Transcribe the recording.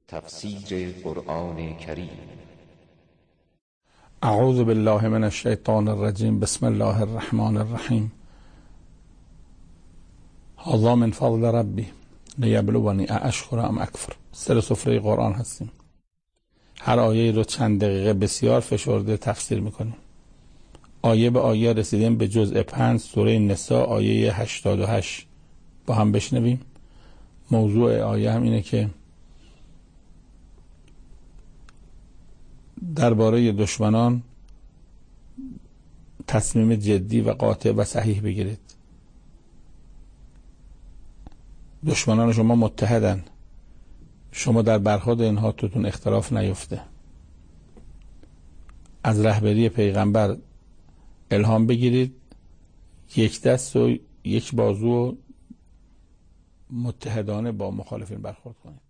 تفسیر قرآن کریم. اعوذ بالله من الشیطان الرجیم. بسم الله الرحمن الرحیم. هذا من فضل ربی لیبلونی ااشکر ام اکفر. سر سفره قرآن هستیم. هر آیه رو چند دقیقه بسیار فشرده تفسیر میکنیم. آیه به آیه رسیدیم به جزء 5 سوره نساء آیه 88. با هم بشنویم. موضوع آیه هم اینه که درباره دشمنان تصمیم جدی و قاطع و صحیح بگیرید. دشمنان شما متحدن، شما در برخورد اینها توتون اختلاف نیفته. از رهبری پیغمبر الهام بگیرید، یک دست و یک بازو متحدانه با مخالفین برخورد کنید.